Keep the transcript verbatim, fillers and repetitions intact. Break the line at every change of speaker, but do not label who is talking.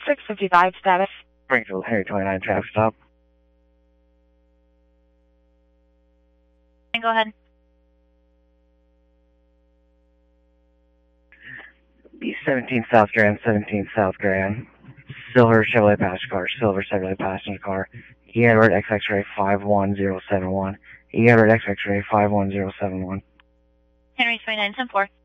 six fifty-five status.
Springfield Henry twenty-nine traffic stop.
Go ahead.
B seventeen South Grand, seventeen South Grand. Silver Chevrolet passenger car, silver Chevrolet passenger car. E Edward X X-ray five one zero seven one. E Edward X X-ray five one zero seven one.
Henry twenty-nine ten four.